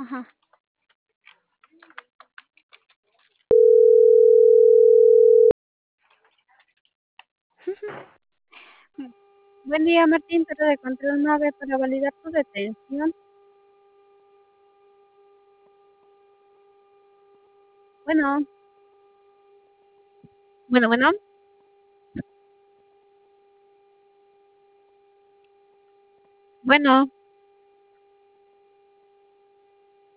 Ajá. Buen día, Martín. Trata de encontrar una vez para validar tu detención. Bueno, bueno. Bueno.